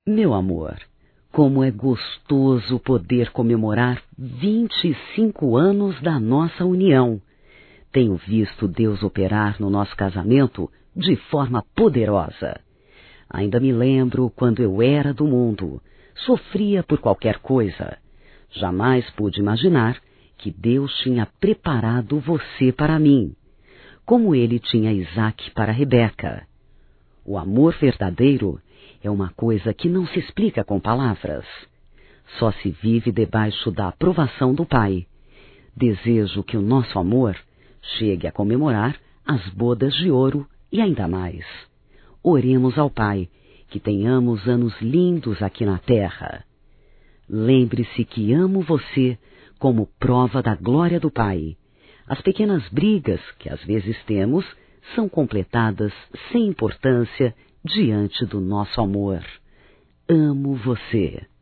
Meu amor, como é gostoso poder comemorar 25 anos da nossa união. Tenho visto Deus operar no nosso casamento de forma poderosa. Ainda me lembro quando eu era do mundo, sofria por qualquer coisa. Jamais pude imaginar que Deus tinha preparado você para mim, como Ele tinha Isaac para Rebeca. O amor verdadeiro é uma coisa que não se explica com palavras. Só se vive debaixo da aprovação do Pai. Desejo que o nosso amor chegue a comemorar as bodas de ouro e ainda mais. Oremos ao Pai, que tenhamos anos lindos aqui na terra. Lembre-se que amo você como prova da glória do Pai. As pequenas brigas que às vezes temos são completadas sem importância diante do nosso amor. Amo você.